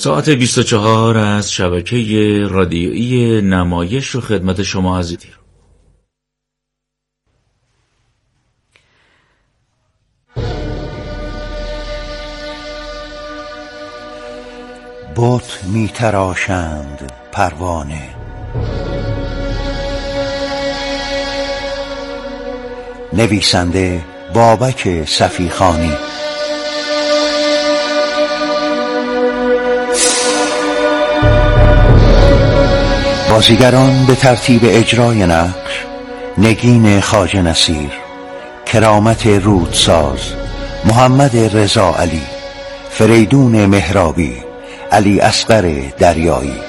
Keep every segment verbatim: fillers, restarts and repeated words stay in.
ساعت بیست و چهار از شبکه رادیویی نمایش و خدمت شما عزیزی. بت می تراشند پروانه، نویسنده بابک صفیخانی. بازیگران به ترتیب اجرای نقش: نگین خواجه نصیر، کرامت رودساز، محمد رضا علی، فریدون مهرابی، علی اصغر دریایی.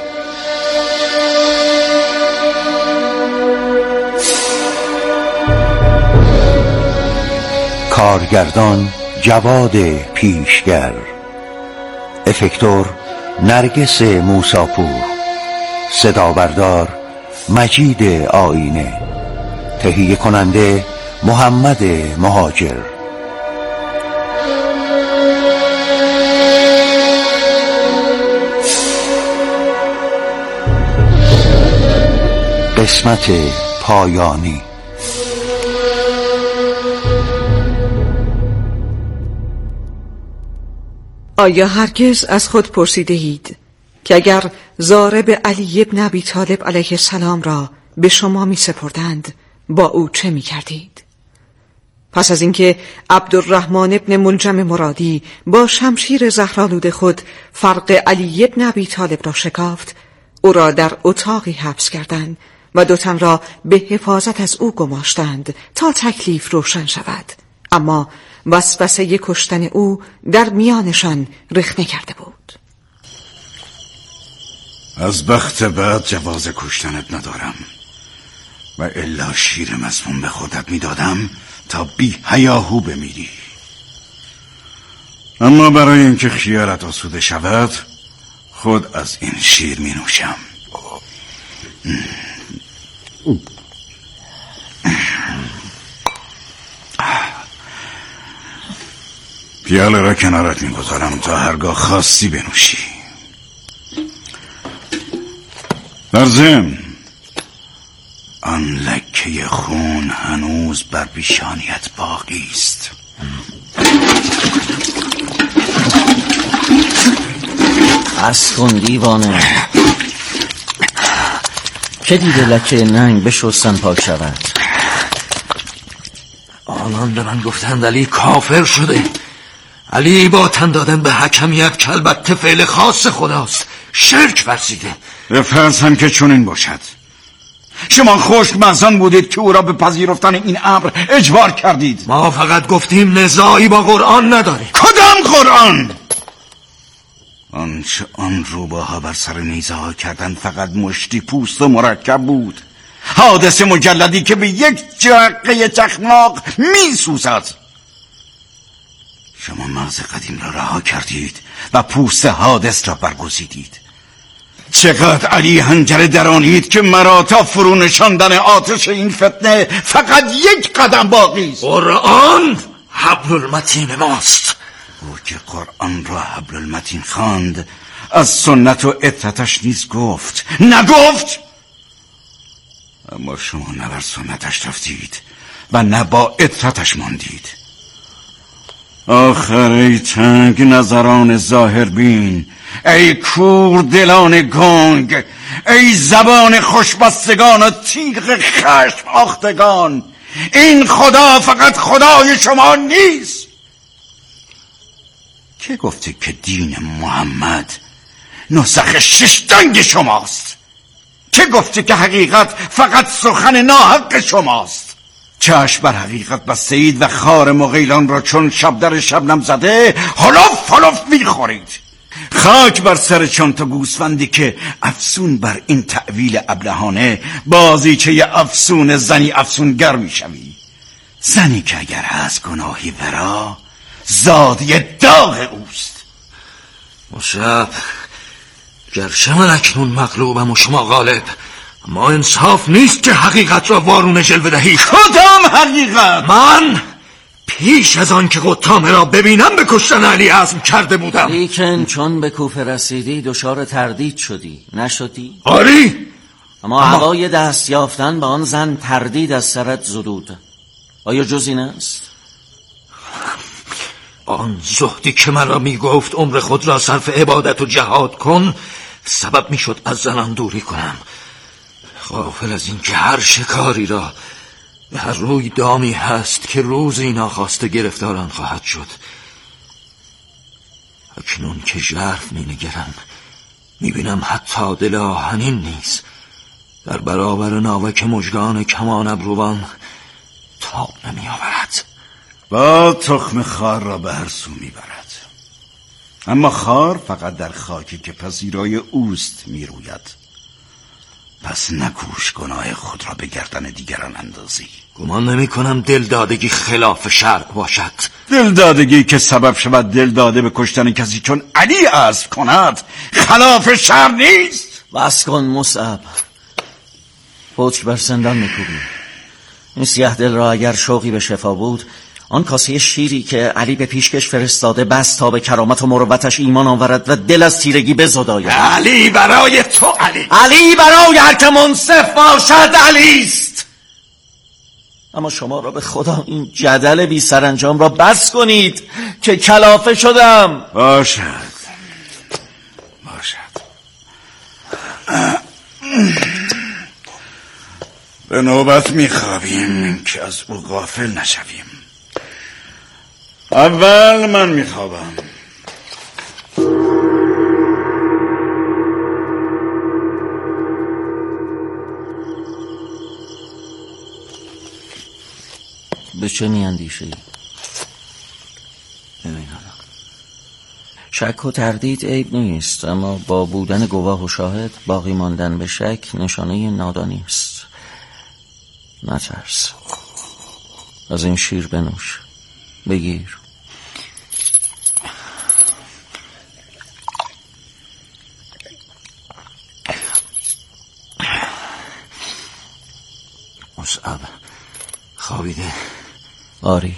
کارگردان جواد پیشگر، افکتور نرگس موساپور، صدابردار مجید آینه، تهیه کننده محمد مهاجر. قسمت پایانی. آیا هرگز از خود پرسیده اید که اگر ضارب علی ابن ابی طالب علیه السلام را به شما می سپردند با او چه می کردید؟ پس از اینکه عبدالرحمن ابن ملجم مرادی با شمشیر زهرآلود خود فرق علی ابن ابی طالب را شکافت، او را در اتاقی حبس کردند و دو تن را به حفاظت از او گماشتند تا تکلیف روشن شود، اما وسوسه کشتن او در میانشان رخنه کرده بود. از بخت بعد جواز کشتنت ندارم و الا شیر مسموم به خودت میدادم تا بی هیاهو بمیری. اما برای اینکه خیالت آسوده شود خود از این شیر می نوشم. پیاله را کنارت می گذارم تا هرگاه خواستی بنوشی. در ضمن آن لکه خون هنوز بر پیشانیت باقی است. بس کن دیوانه، که دیده لکه ننگ به شستن پاک شود؟ آنان به من گفتند علی کافر شده. علی با تن دادن به حکمیت که البته فعل خاص خداست شرک ورزیده. بفرض هم که چنین باشد، شما خشک مغزان بودید که او را به پذیرفتن این امر اجبار کردید. ما فقط گفتیم نزاعی با قرآن نداریم. کدام قرآن؟ آنچه آن روباها بر سر نیزه ها کردن فقط مشتی پوست و مرکب بود، حادثه مجلدی که به یک جرقه چخماق می سوزد. شما مغز قدیم را رها کردید و پوست حادث را برگزیدید. چقدر علی حنجره درانید که مرا تا فرو نشاندن آتش این فتنه فقط یک قدم باقی است. قرآن حبل المتین ماست. او که قرآن را حبل المتین خواند، از سنت و عترتش نیز گفت نگفت؟ اما شما نه بر سنتش رفتید و نه با عترتش ماندید. آخر ای تنگ نظران ظاهر بین، ای کور دلان گنگ، ای زبان خوشبستگان و تیغ خشم آختگان، این خدا فقط خدای شما نیست. که گفته که دین محمد نسخ ششتنگ شماست؟ که گفته که حقیقت فقط سخن ناحق شماست؟ چشم بر حقیقت بستید و خار مغیلان را چون شب در شبنم زده هلوف هلوف میخورید. خاک بر سر چون تا گوسفندی که افسون بر این تأویل ابلهانه بازیچه افسون زنی افسونگر میشوی. زنی که اگر هست گناهی ورا زادی داغ اوست. مشرب گرچه من اکنون مغلوبم و شما غالب، اما انصاف نیست که حقیقت را وارونه جلوه دهی. کدام حقیقت؟ من پیش از آن که قطامه را ببینم به کشتن علی عزم کرده بودم. لیکن چون به کوفه رسیدی دچار تردید شدی، نشدی؟ آری، اما هوای دست یافتن به آن زن تردید از سرت زدود. آیا جز این است؟ آن زهدی که مرا می گفت عمر خود را صرف عبادت و جهاد کن سبب می شد از زنان دوری کنم، غافل از این که هر شکاری را به هر روی دامی هست که روزی ناخواسته گرفتاران خواهد شد. اکنون که ژرف می نگرم می بینم حتی دل آهنین نیز در برابر ناوک مژگان کمان ابروان تاب نمی آورد. با تخم خار را به هر سو می برد، اما خار فقط در خاکی که پذیرای اوست می روید. پس نکوش گناه خود را به گردن دیگران اندازی. گمان نمی کنم دلدادگی خلاف شرع باشد. دلدادگی که سبب شود دلداده به کشتن کسی چون علی عزم کند خلاف شرع نیست. بس کن مصعب، پتک بر سندان میکوبی. این سیاه دل را اگر شوقی به شفا بود، آن کاسه شیری که علی به پیشکش فرستاده بس تا به کرامت و مروتش ایمان آورد و دل از تیرگی بزداید. علی برای تو علی علی برای هر که منصف باشد علی است. اما شما را به خدا این جدل بی سرانجام را بس کنید که کلافه شدم. باشد باشد به نوبت میخوابیم که از او غافل نشویم. اول من میخوابم. به چه میاندیشی؟ نمیدانم. شک و تردید عیب نیست، اما با بودن گواه و شاهد باقی ماندن به شک نشانه نادانی است. نترس، از این شیر بنوش، بگیر. مصعب خوابیده؟ آری.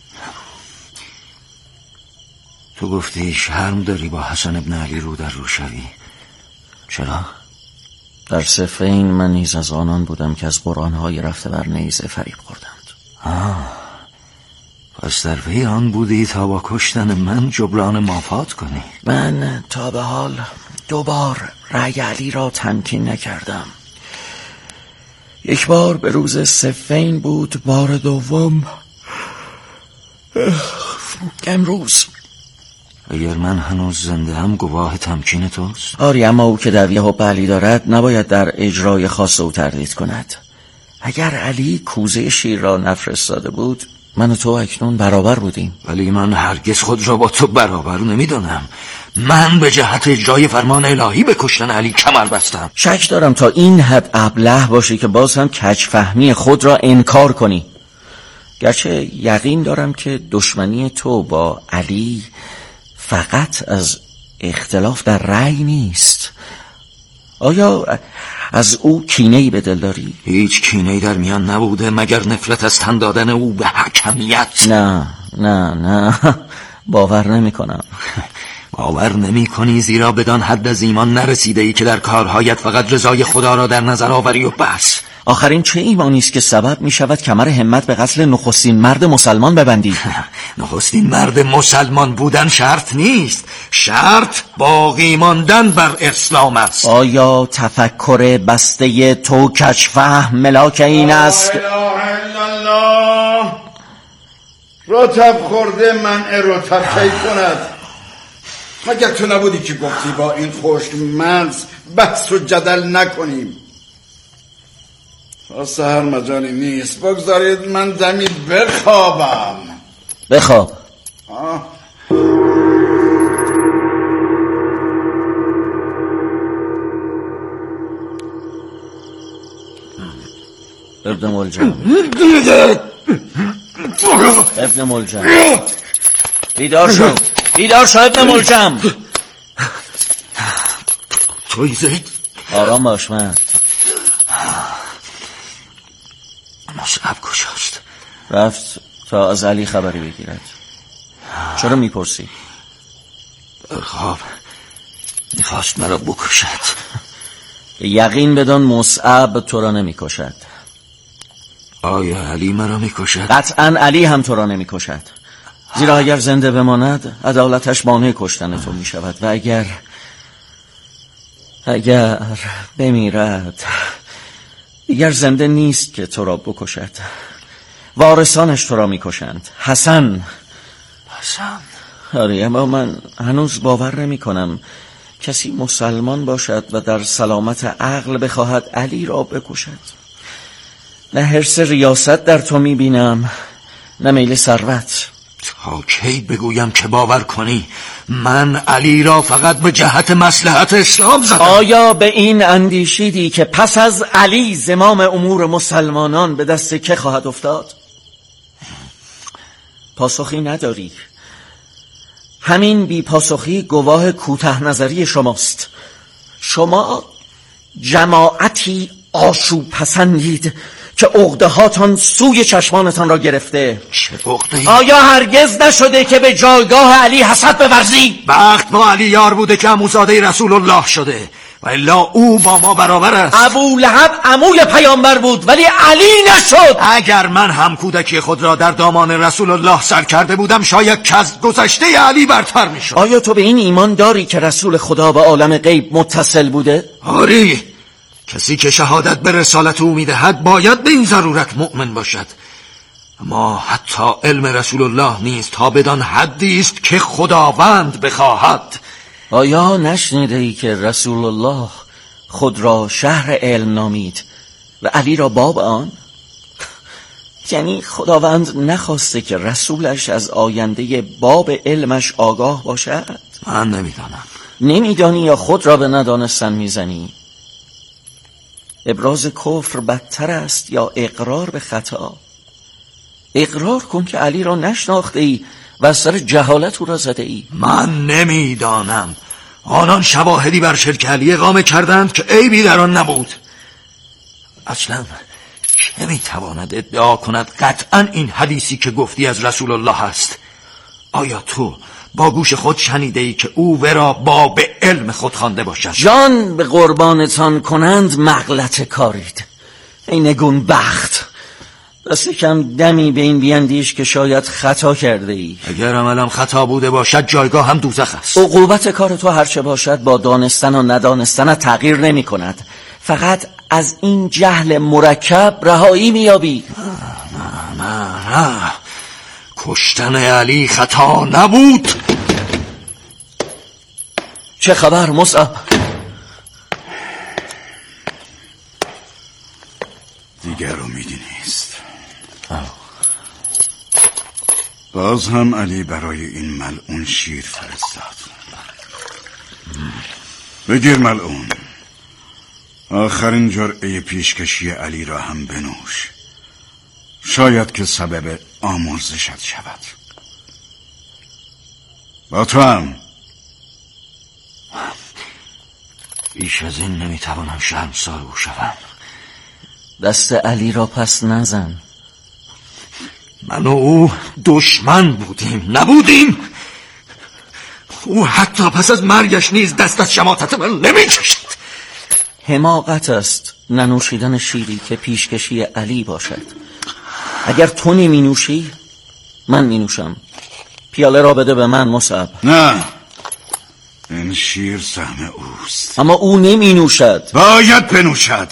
تو گفتی شرم داری با حسن ابن علی رو در رو شوی، چرا؟ در صفین من نیز از آنان بودم که از قرآن‌های رفته بر نیزه فریب خوردند. آه، پس در پی آن بودی تا با کشتن من جبران مافات کنی؟ من تا به حال دوبار رأی علی را تمکین نکردم. یک بار به روز صفین بود، بار دوم امروز. اگر من هنوز زنده هم گواه تمکین توست؟ آری، اما او که دعوی حب علی دارد نباید در اجرای خاص او تردید کند. اگر علی کوزه شیر را نفرستاده بود من و تو اکنون برابر بودیم. ولی من هرگز خود را با تو برابر نمیدانم. من به جهت اجرای فرمان الهی به کشتن علی کمر بستم. شک دارم تا این حد ابله باشی که باز هم کج فهمی خود را انکار کنی. گرچه یقین دارم که دشمنی تو با علی فقط از اختلاف در رأی نیست. آیا از او کینه‌ای به دل داری؟ هیچ کینه‌ای در میان نبوده مگر نفرت از تن دادن او به حکمیت. نه نه نه باور نمی کنم. باور نمی کنی زیرا بدان حد از ایمان نرسیده ای که در کارهایت فقط رضای خدا را در نظر آوری و بس. آخرین چه ایمانی است که سبب می شود کمر همت به قتل نخستین مرد مسلمان ببندی؟ نخستین مرد مسلمان بودن شرط نیست، شرط باقی ماندن بر اسلام است. آیا تفکر بسته تو کج فهم ملاک این است؟ لا اله الا الله. رطب خورده منع رطب کی کند؟ مگر تو نبودی که گفتی با این خشک مغز بحث و جدل نکنیم؟ تا سحر مجالی نیست، بگذارید من دمی بخوابم. بخواب. آه. ابن ملجم ابن ملجم بیدار شو، بیدار شو ابن ملجم. توی زید آرام باش. من مصعب کجاست؟ رفت تا از علی خبری بگیرد. چرا میپرسی؟ در خواب میخواست مرا بکشد. یقین بدان مصعب تو را نمیکشد. آیا علی مرا میکشد؟ قطعا علی هم تو را نمیکشد، زیرا اگر زنده بماند عدالتش مانع کشتن تو میشود و اگر اگر بمیرد دیگر زنده نیست که تو را بکشد. وارثانش تو را میکشند. حسن حسن آره، اما من هنوز باور نمی کنم کسی مسلمان باشد و در سلامت عقل بخواهد علی را بکشد. نه حرص ریاست در تو می بینم، نه میل ثروت. تا کی بگویم که باور کنی؟ من علی را فقط به جهت مصلحت اسلام زدم. آیا به این اندیشیدی که پس از علی زمام امور مسلمانان به دست که خواهد افتاد؟ پاسخی نداری. همین بی پاسخی گواه کوته نظری شماست. شما جماعتی آشوب پسندید که عقده هاتان سوی چشمانتان را گرفته. چه عقده‌ای؟ آیا هرگز نشده که به جایگاه علی حسد بورزی؟ بخت با علی یار بوده که عموزاده رسول الله شده و الا او با ما برابر است. ابو لهب عموی پیامبر بود ولی علی نشد. اگر من هم کودکی خود را در دامان رسول الله سر کرده بودم شاید که از گذشته علی برتر می شد. آیا تو به این ایمان داری که رسول خدا به عالم غیب متصل بوده؟ آری، کسی که شهادت به رسالت او میدهد باید به این ضرورت مؤمن باشد. اما حتی علم رسول الله نیست تا بدان حدی است که خداوند بخواهد. آیا نشنیده ای که رسول الله خود را شهر علم نامید و علی را باب آن؟ یعنی خداوند نخواسته که رسولش از آینده باب علمش آگاه باشد؟ من نمیدانم. نمیدانی یا خود را به ندانستن میزنی؟ ابراز کفر بدتر است یا اقرار به خطا؟ اقرار کن که علی را نشناخته ای و از سر جهالت او را زده ای. من نمیدانم. آنان شواهدی بر شرک علی اقامه کردند که عیبی در آن نبود. اصلا که میتواند ادعا کند قطعا این حدیثی که گفتی از رسول الله است؟ آیا تو با گوش خود شنیده ای که او ورا باب علم خود خوانده باشد؟ جان به قربانتان کنند مغلط کارید ای نگون بخت. دست کم دمی به این بیندیش که شاید خطا کرده ای. اگر عملم خطا بوده باشد جایگاه هم دوزخ است. عقوبت کار تو هرچه باشد با دانستن و ندانستن تغییر نمی کند. فقط از این جهل مرکب رهایی میابی. نه نه نه، کشتن علی خطا نبود. چه خبر مصعب؟ دیگر امیدی نیست. باز هم علی برای این ملعون شیر فرستاد. بگیر ملعون، آخرین جرعه پیشکشی علی را هم بنوش، شاید که سبب آمرزشت شود. با تو هم. بیش از این نمیتوانم شرمسار او شوم. دست علی را پس نزن. من و او دشمن بودیم نبودیم؟ او حتی پس از مرگش نیز دست از شماتت من نمیکشد. حماقت است ننوشیدن شیری که پیشکشی علی باشد. اگر تو نمی نوشی من می نوشم. پیاله را بده به من مصعب. نه، این شیر سهم اوست. اما او نمی نوشد. باید بنوشد.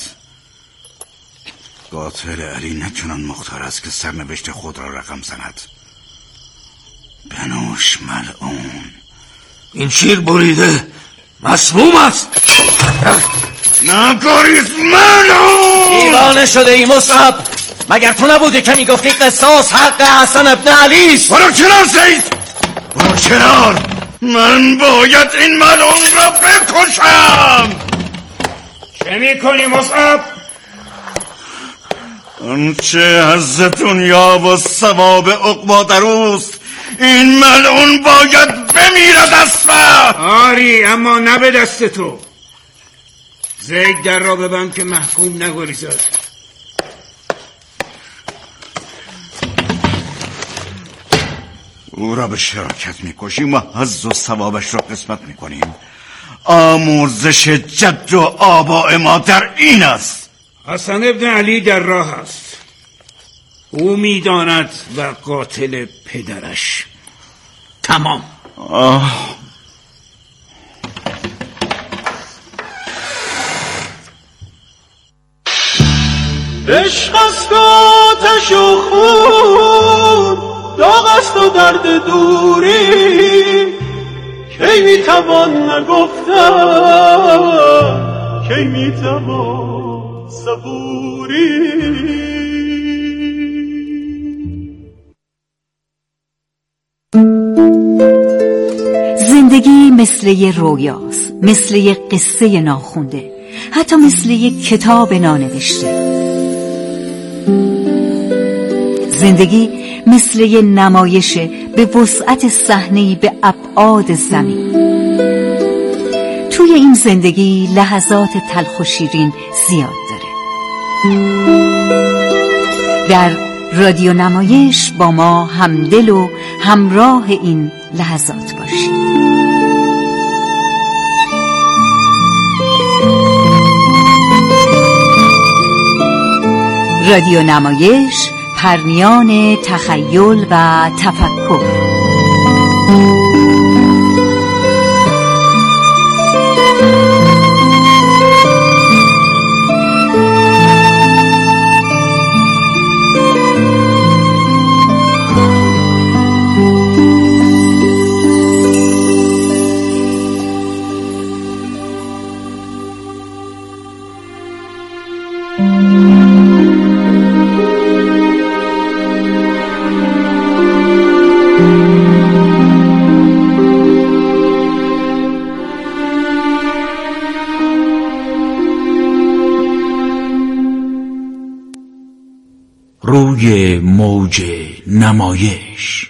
قاتل علی نه چنان مختار است که سرنوشت خود را رقم زند. بنوش ملعون. این شیر بریده مسموم است. نگاریز ملعون. دیوانه شده ای مصعب. مگر تو نبودی که میگفتی قصاص حق حسن ابن علی است؟ برو کنار زید، برو کنار. من باید این ملعون را بکشم. چه میکنی مصعب؟ آنچه از دنیا و ثواب عقبی در اوست، این ملعون باید بمیرد اسفه. آری، اما نه به دست تو. زید در را ببند که محکوم نگریزد. او را به شراکت میکشیم و حظ و ثوابش را قسمت میکنیم. آموزش جد و آباء ما در این است. حسن ابن علی در راه است. او میداند و قاتل پدرش. تمام. آه. عشق است و آتش و خون، داغ است و درد دوری، کی میتوان نگفتن، کی میتوان صبوری. زندگی مثل یه رویاست، مثل یه قصه ناخونده، حتی مثل یه کتاب نانوشته. زندگی مثل یه نمایشه به وسعت صحنه‌ای به ابعاد زمین. توی این زندگی لحظات تلخ و شیرین زیاد داره. در رادیو نمایش با ما همدل و همراه این لحظات باشید. رادیو نمایش، پرمیان تخیل و تفکر. روی موج نمایش.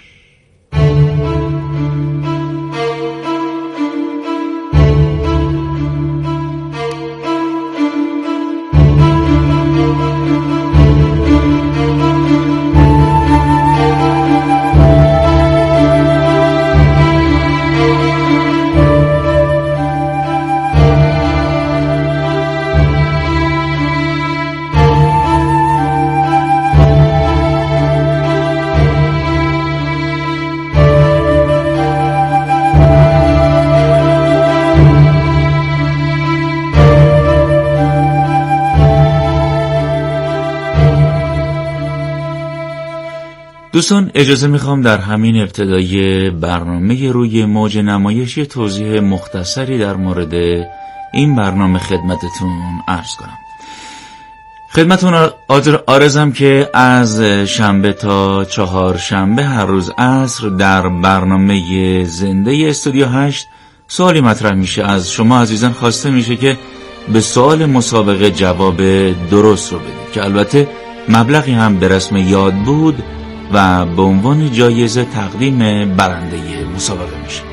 دوستان اجازه میخوام در همین ابتدای برنامه روی موج نمایش توضیح مختصری در مورد این برنامه خدمتتون عرض کنم. خدمتتون عرضم که از شنبه تا چهار شنبه هر روز عصر در برنامه زنده استودیو هشت سوالی مطرح میشه. از شما عزیزان خواسته میشه که به سوال مسابقه جواب درست رو بدید که البته مبلغی هم به رسم یاد بود و به عنوان جایزه تقدیم برنده مسابقه میشه.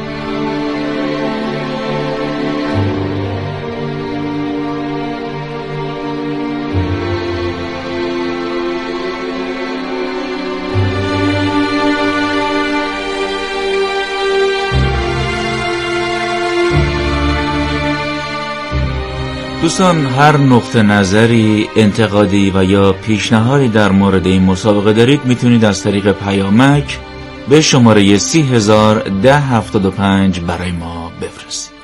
دوستان هر نقطه نظری، انتقادی و یا پیشنهادی در مورد این مسابقه دارید میتونید از طریق پیامک به شماره سی هزار ده هفتاد و پنج برای ما بفرستید.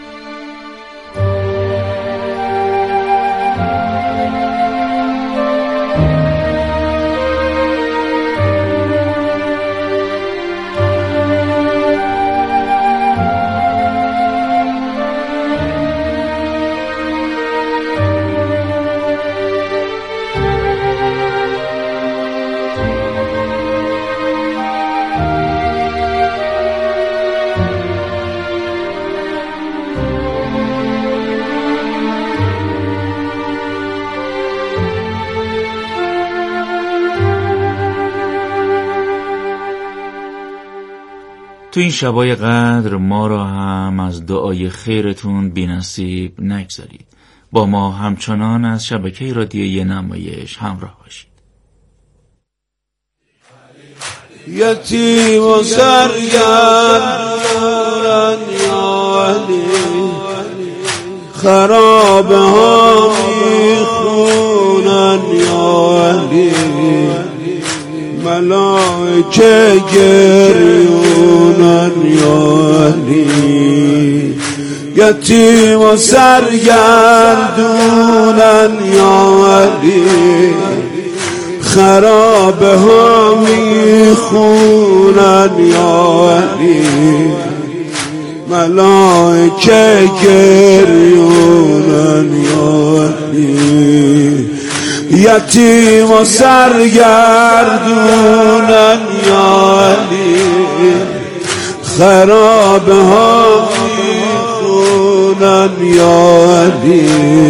تو این شبای قدر ما را هم از دعای خیرتون بی‌نصیب نگذارید. با ما همچنان از شبکه رادیویی نمایش همراه باشید. یتیم و سرگردان یا علی خرابه ها میخونن یا علی ملائکه گریونن یا علی یتیم و سرگردونن یا علی خرابه ها میخونن یا علی ملائکه گریونن یا علی یتیم و سرگردونن یا علی خرابه ها میخونن یا علی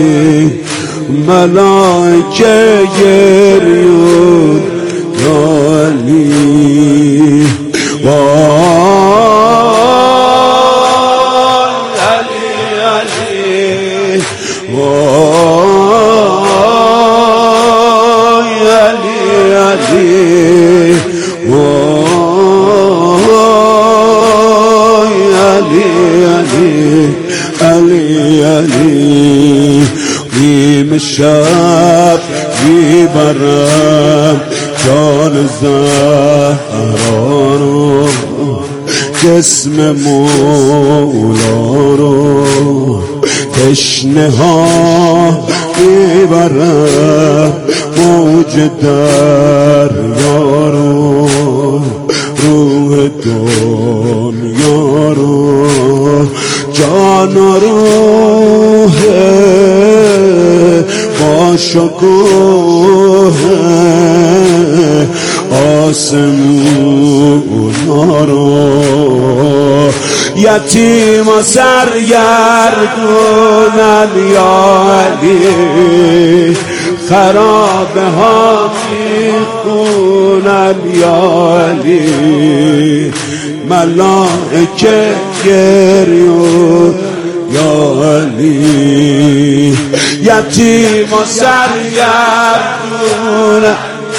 ملائکه گریون یا علی وای علی علی وای علی علی وای علی علی علی علی نیم شب میبرم جان زهرا رو جسم مولا رو تشنه ها میبرم موج دریا رو روح دنیا رو جان و روح با شکوه آسمون رو یتیم و سرگردونن یا علی خرابه ها میخونن یا علی ملائکه گریون یا علی یتیم و سرگردونن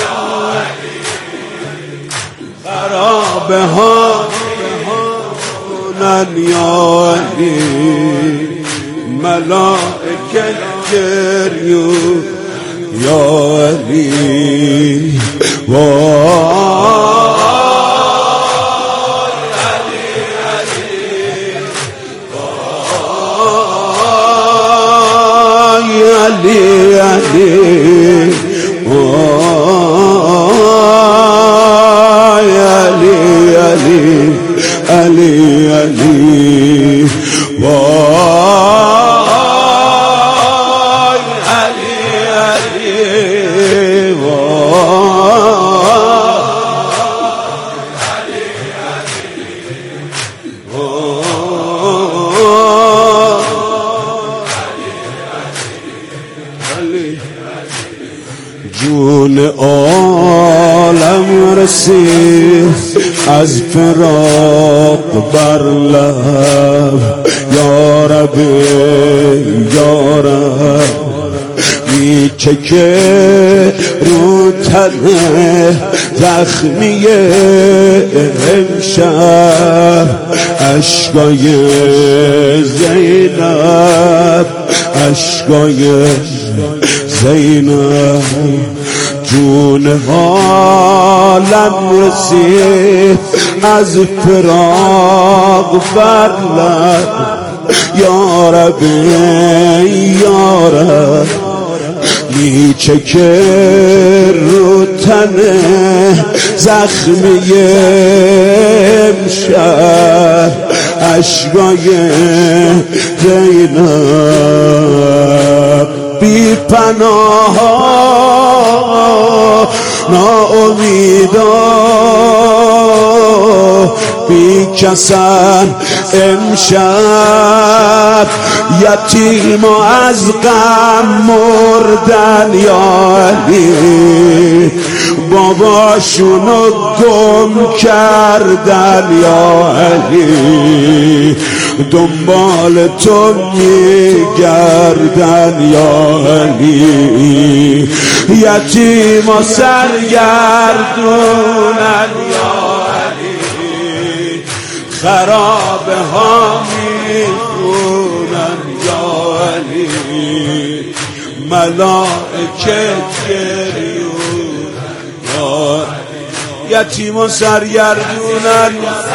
خرابه ها میخونن یا علی ملائکه گریون یا علی وای علی علی وای علی علی علی علی وای علی علی جون عالم رسید از فراق بر لب یا رب یا رب میچکه رو تنه زخمی امشب اشکای زینب اشکای زینب جون عالم رسید از فراق بر لب یا رب یا رب میچکه رو تنه زخمی امشب اشکای زینب بی پناه ناامیدا بی کسن امشب یتیم و از غم مردن یا علی باباشونو گم کردن یا علی دنبال تو میگردن یا علی یتیم و سرگردونن یا خرابه ها میخونن یا علی ملائکت گریون یا یتیم و سرگردونن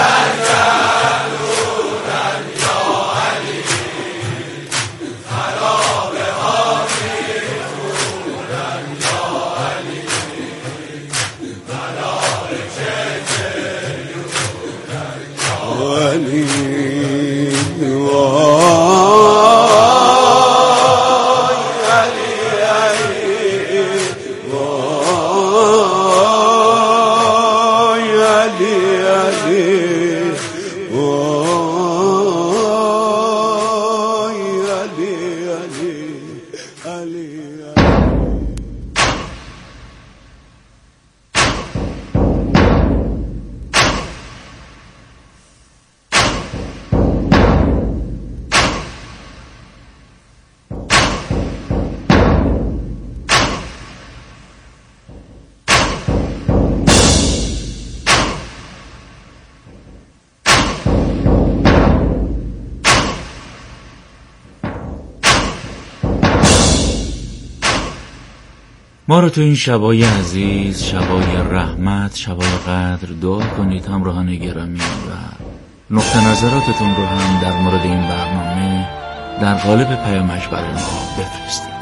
ما رو تو این شبای عزیز، شبای رحمت، شبای قدر دعا کنید همراهان گرامی و نقطه نظراتتون رو هم در مورد این برنامه در قالب پیامک برای ما بفرستید.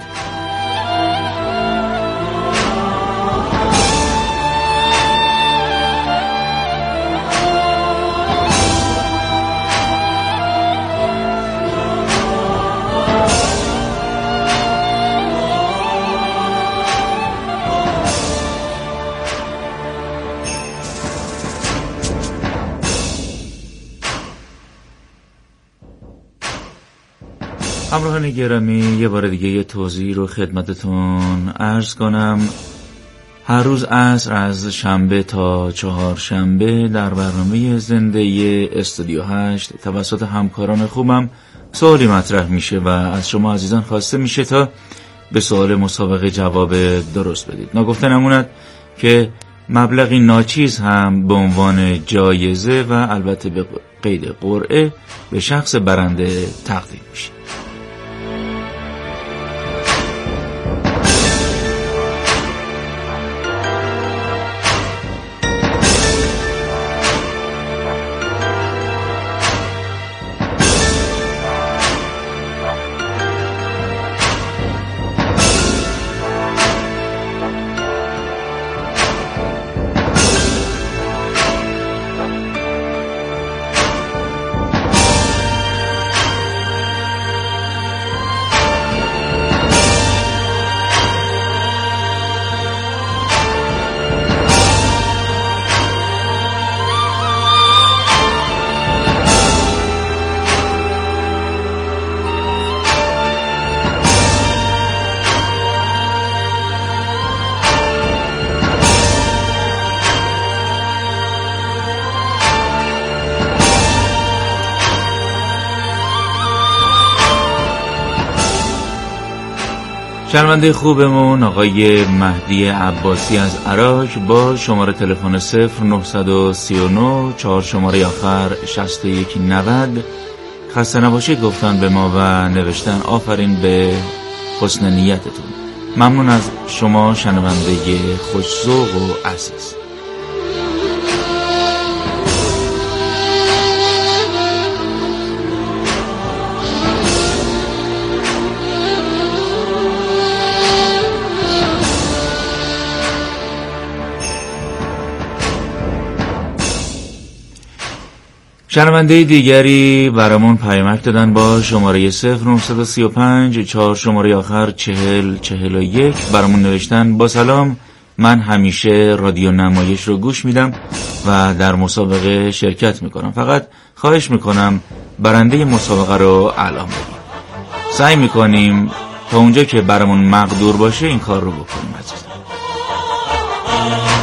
همراهان گرامی، یه بار دیگه یه توضیح رو خدمتتون عرض کنم. هر روز عصر از شنبه تا چهارشنبه در برنامه زنده استودیو هشت توسط همکاران خوبم سوالی مطرح میشه و از شما عزیزان خواسته میشه تا به سوال مسابقه جواب درست بدید. ناگفته نموند که مبلغی ناچیز هم به عنوان جایزه و البته به قید قرعه به شخص برنده تقدیم میشه. شنونده خوبمون آقای مهدی عباسی از عراق با شماره تلفن صفر نه سه نه چهار شماره آخر شصت و یک نود خسته نباشید گفتن به ما و نوشتن آفرین به حسن نیتتون. ممنون از شما شنونده خوش‌ذوق و عزیز. شنونده دیگری برامون پیامک دادن با شماره صفر نه سه پنج چهار شماره آخر چهل چهل و یک. برامون نوشتن با سلام، من همیشه رادیو نمایش رو گوش میدم و در مسابقه شرکت میکنم، فقط خواهش میکنم برنده مسابقه رو اعلام بدید. سعی میکنیم تا اونجا که برامون مقدور باشه این کار رو بکنیم عزیزم.